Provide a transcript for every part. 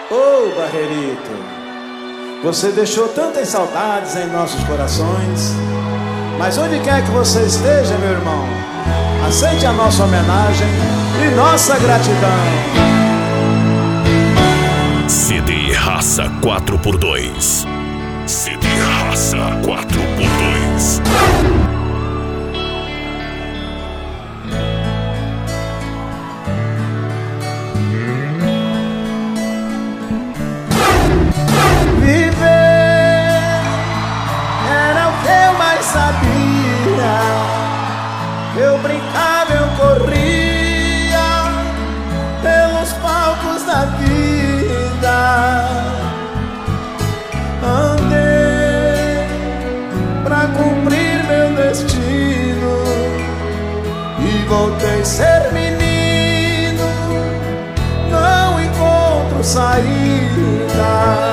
Ô Barrerito, você deixou tantas saudades em nossos corações, mas onde quer que você esteja, meu irmão, aceite a nossa homenagem e nossa gratidão. CD Raça 4x2. CD Raça 4x2. Sabia, eu brincava, eu corria pelos palcos da vida. Andei pra cumprir meu destino e voltei a ser menino. Não encontro saída.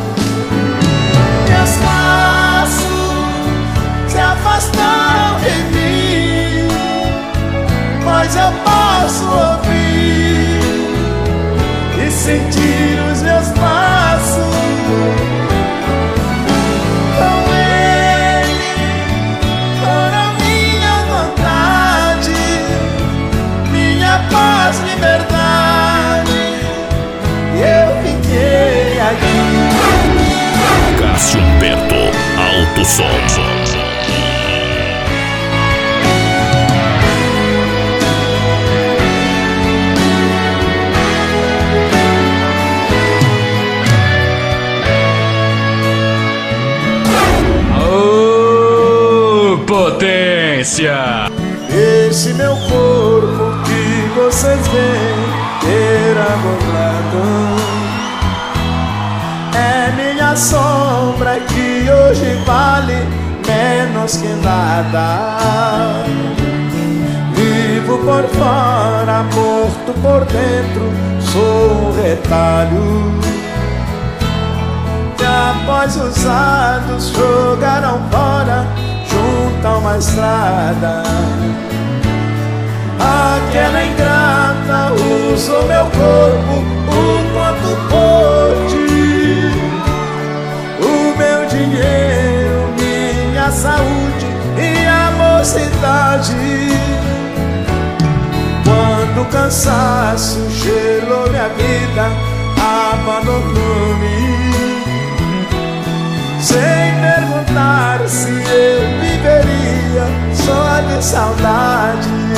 Meus passos se afastam de mim, mas eu posso ouvir e sentir os meus passos. Com ele foram minha vontade, minha paz, liberdade, e eu fiquei aqui. Cássio Humberto, Alto Som. Potência! Esse meu corpo que vocês veem ter amoblado é minha sombra que hoje vale menos que nada. Vivo por fora, morto por dentro, sou um retalho que após usados jogaram fora junto a uma estrada. Aquela ingrata usou meu corpo o quanto pôde, o meu dinheiro, minha saúde e a mocidade. Quando o cansaço gelou minha vida, abandonou-me sem perguntar se eu viveria só de saudade.